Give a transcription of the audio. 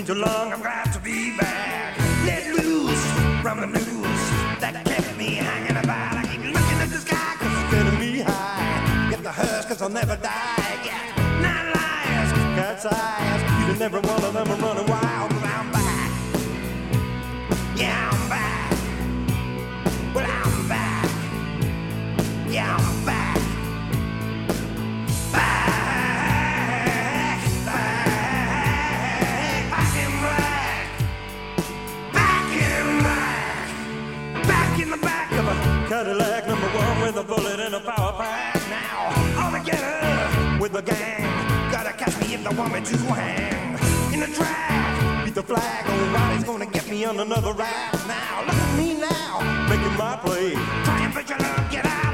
too long, I'm glad to be back. Let loose from the news that kept me hanging about. I keep looking at the sky cause it's getting me high. Get the hearse cause I'll never die. Yeah, nine lives, cat's eyes. Each and every one of them are running wild. But I'm back. Yeah, I'm back. Well, I'm back. Yeah, I'm back. Cadillac #1 with a bullet and a power pack. Now, all together with the gang. Gotta catch me if they want me to hang. In the track, beat the flag. Nobody's gonna get me on another rap. Now, look at me now, making my play. Try and put your love, get out.